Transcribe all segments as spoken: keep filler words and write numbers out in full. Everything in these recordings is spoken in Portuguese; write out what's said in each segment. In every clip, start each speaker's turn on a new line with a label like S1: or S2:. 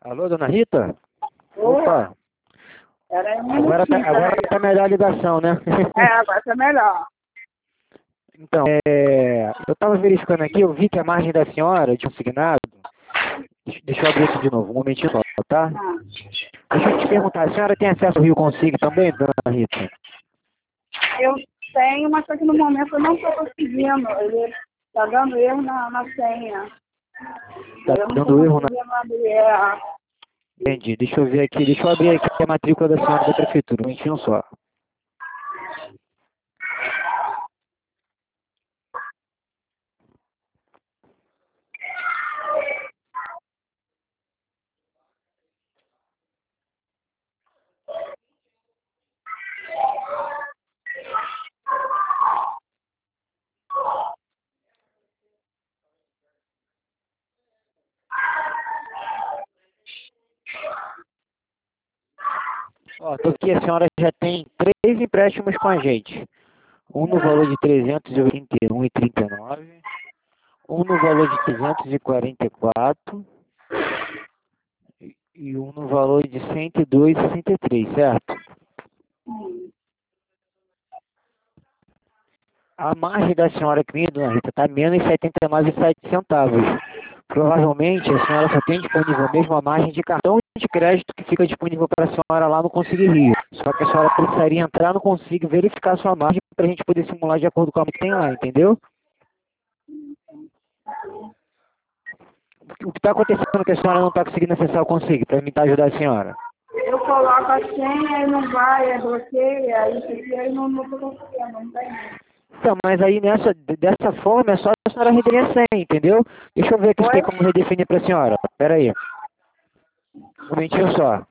S1: Alô, dona Rita?
S2: Oi.
S1: Opa,
S2: Era um
S1: agora tá,
S2: minutinho,
S1: agora
S2: peraí.
S1: tá melhor a ligação, né?
S2: É, agora tá melhor.
S1: Então, é, eu estava verificando aqui, eu vi que a margem da senhora de consignado, deixa, deixa eu abrir aqui de novo, um momentinho só, tá?
S2: Ah,
S1: Deixa eu te perguntar, a senhora tem acesso ao Rio Consigo também, dona Rita?
S2: eu tenho, mas só que no momento eu não estou conseguindo. Ele tá dando erro na, na senha.
S1: Tá
S2: Eu não estou
S1: dando erro na...
S2: conseguindo abrir. É,
S1: Entendi, deixa eu ver aqui, deixa eu abrir aqui a matrícula da senhora da prefeitura, um momentinho só. Ó, tô aqui, a senhora já tem três empréstimos com a gente. Um no valor de trezentos e oitenta e um reais e trinta e nove centavos, um no valor de trezentos e quarenta e quatro e e um no valor de cento e dois reais e sessenta e três centavos, certo?
S2: hum,
S1: A margem da senhora aqui, dona Rita, está menos setenta e nove reais e sete centavos. Provavelmente a senhora só tem disponível mesmo a margem de cartão de crédito que fica disponível para a senhora lá no Consigo Rio. Só que a senhora precisaria entrar no Consigo e verificar a sua margem para a gente poder simular de acordo com a que tem lá, entendeu? O que está acontecendo é que a senhora não está conseguindo acessar o Consigo, para tentar ajudar a senhora.
S2: eu coloco a senha e não vai, é bloqueia, aí isso aqui aí não estou conseguindo, não tem.
S1: Então, mas aí nessa, dessa forma é só a senhora redefinir a senha, entendeu? Deixa eu ver aqui se
S2: Oi?
S1: tem como redefinir para a senhora. Pera aí, um momentinho só.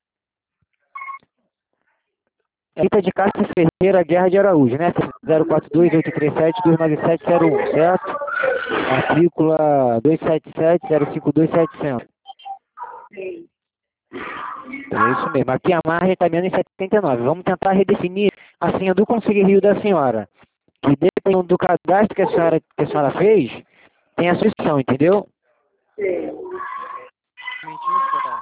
S1: Rita de Castro Ferreira Guerra de Araújo, né? zero quatro dois oito três sete dois nove sete zero um, certo? Matrícula dois sete sete zero cinco dois sete zero zero.
S2: Sim.
S1: É isso mesmo. Aqui a margem está menos em setenta e nove. Vamos tentar redefinir a senha do Consigo Rio da senhora. Que dependendo do cadastro que a senhora, que a senhora fez, tem a sua opção, entendeu?
S2: Sim.
S1: Um momentinho só.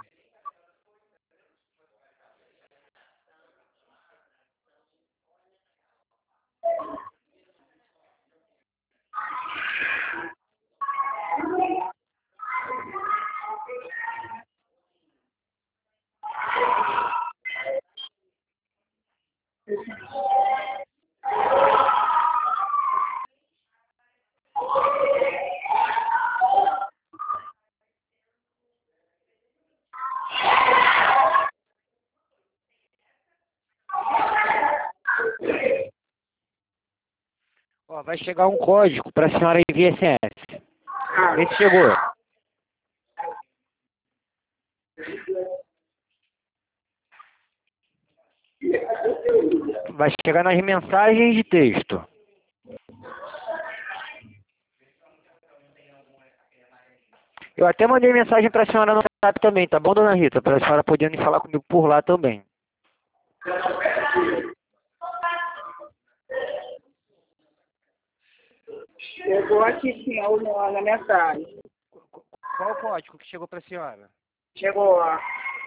S1: Ó, vai chegar um código para a senhora enviar S M S.
S2: Ah,
S1: Vê se chegou. Vai chegar nas mensagens de texto. Eu até mandei mensagem para a senhora no WhatsApp também, tá bom, dona Rita? Para a senhora poder me falar comigo por lá também.
S2: chegou aqui sim, ó, na na mensagem.
S1: Qual o código que chegou para a senhora?
S2: Chegou, ó.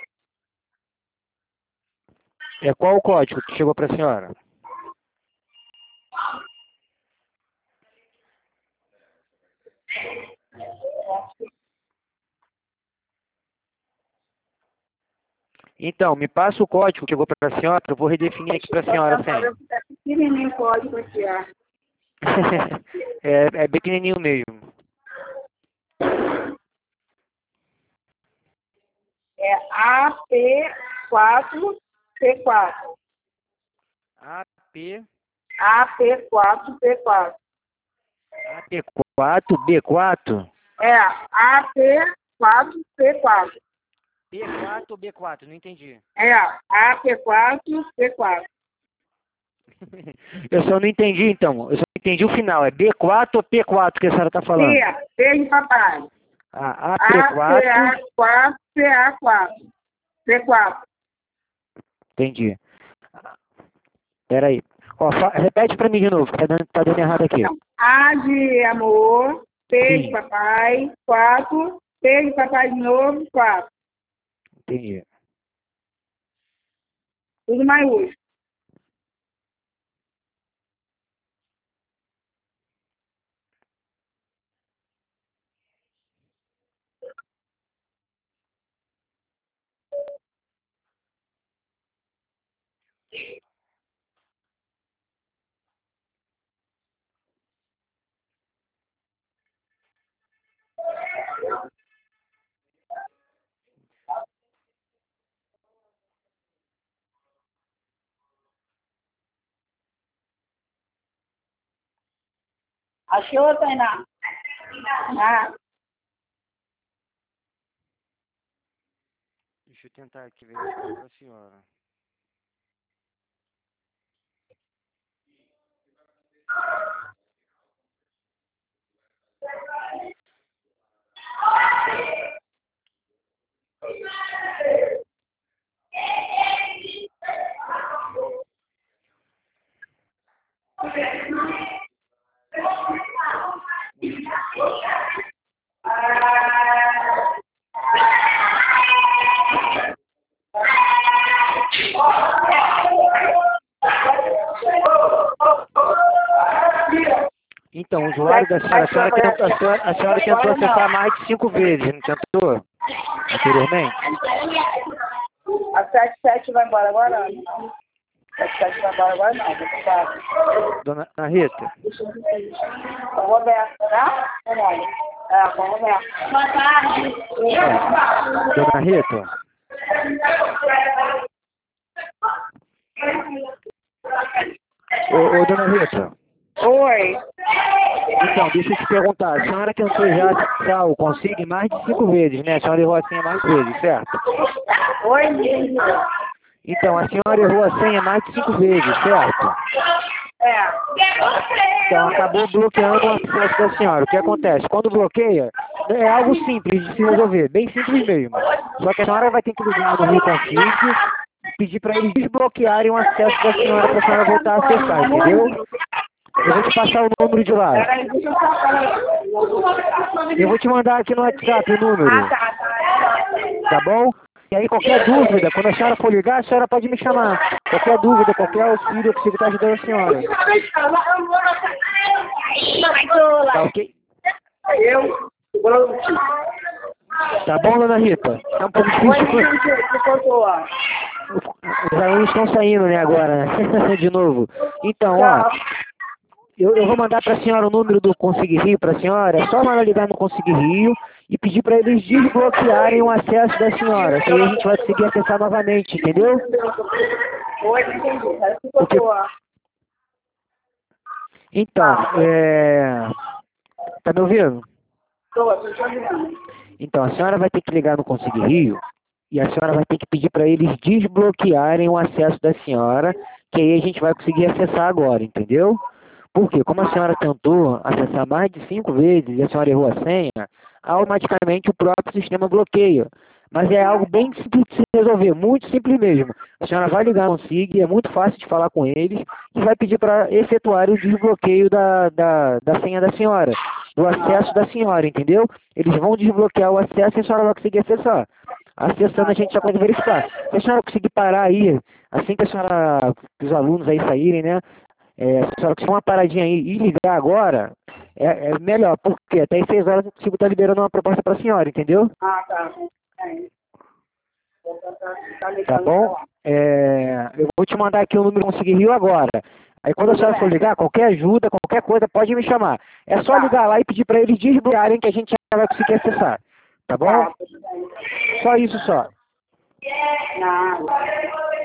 S1: É qual o código que chegou para a senhora? Então, me passa o código que chegou para a senhora, que eu vou redefinir aqui para a senhora a senha.
S2: É pequenininho o código aqui, ó.
S1: é, é pequenininho mesmo.
S2: É A P quatro P quatro.
S1: A P,
S2: A P quatro P quatro.
S1: A P quatro, B quatro,
S2: É, A P quatro P quatro.
S1: P quatro ou B quatro, não entendi.
S2: É, A P quatro P quatro.
S1: Eu só não entendi então, eu só entendi o final, é B quatro ou P quatro que a senhora está falando?
S2: P, P de papai.
S1: A
S2: A P
S1: AP4,
S2: A quatro P A quatro. P quatro.
S1: entendi. Peraí. Ó, fa- repete para mim de novo, que tá dando, tá dando errado aqui.
S2: A de amor, P de
S1: Sim.
S2: papai, quatro, P de papai de novo, quatro.
S1: entendi.
S2: Tudo maiúsculo. Achou, Tainá? Ah,
S1: Deixa eu tentar aqui ver para a senhora. Então, o usuário da senhora, a senhora, tentou, a senhora, a senhora tentou acessar mais de cinco vezes, não tentou? Anteriormente?
S2: a sete sete vai embora agora? Não. sete sete vai embora agora não, vou ficar.
S1: Dona Ana Rita?
S2: Com o Roberto, né? É, com o Roberto. Boa tarde.
S1: Dona Rita? Ô, ô, Dona Rita?
S2: Oi.
S1: Então, deixa eu te perguntar, a senhora tentou já acessar o Consigue mais de cinco vezes, né? A senhora errou a senha mais vezes, certo?
S2: Oi, menino.
S1: Então, a senhora errou a senha mais de cinco vezes, certo?
S2: É.
S1: Então, acabou bloqueando o acesso da senhora. O que acontece? Quando bloqueia, é algo simples de se resolver, bem simples mesmo. Só que a senhora vai ter que ligar no Rio Config e pedir para eles desbloquearem o acesso da senhora para a senhora voltar a acessar, entendeu? Eu vou te passar o número de lá.
S2: Peraí, deixa eu só.
S1: Eu vou te mandar aqui no WhatsApp o número,
S2: Ah, tá, tá.
S1: tá bom? E aí, qualquer dúvida, quando a senhora for ligar, a senhora pode me chamar. Qualquer dúvida, qualquer auxílio, eu consigo estar ajudando a senhora. Tá ok?
S2: Eu.
S1: Tá bom, dona Rita? É um pouco
S2: Oi,
S1: difícil.
S2: gente, que contou lá?
S1: Os alunos estão saindo, né, agora, né? De novo. Então, ó,
S2: Tchau.
S1: eu, eu vou mandar para a senhora o número do Consegui Rio para a senhora. É só ela ligar no Consegui Rio e pedir para eles desbloquearem o acesso da senhora. Que aí a gente vai conseguir acessar novamente, entendeu?
S2: Oi, entendi. Que
S1: Porque,
S2: contou lá?
S1: então, é... Tá me ouvindo?
S2: Tô, tô te ouvindo.
S1: Então, a senhora vai ter que ligar no Consegui Rio e a senhora vai ter que pedir para eles desbloquearem o acesso da senhora, que aí a gente vai conseguir acessar agora, entendeu? Porque como a senhora tentou acessar mais de cinco vezes e a senhora errou a senha, automaticamente o próprio sistema bloqueia. Mas é algo bem simples de se resolver, muito simples mesmo. A senhora vai ligar no SIG, é muito fácil de falar com eles, e vai pedir para efetuar o desbloqueio da, da, da senha da senhora, do acesso da senhora, entendeu? Eles vão desbloquear o acesso e a senhora vai conseguir acessar. Acessando a gente já pode verificar. Se a senhora conseguir parar aí, assim que a senhora, que os alunos aí saírem, né? É, se a senhora conseguir uma paradinha aí e ligar agora, é, é melhor, porque até às seis horas eu consigo estar liberando uma proposta para a senhora, entendeu?
S2: Ah, tá. É. Vou tentar ficar
S1: Tá
S2: ligando
S1: bom?
S2: pra lá.
S1: É, eu vou te mandar aqui o número do Consegui Rio agora. Aí quando a
S2: Tudo
S1: senhora for
S2: bem.
S1: ligar, qualquer ajuda, qualquer coisa, pode me chamar. É só
S2: Tá.
S1: ligar lá e pedir para eles desbloquearem que a gente já vai conseguir acessar. Tá bom?
S2: Tá, tudo bem.
S1: Só isso só.
S2: Nada.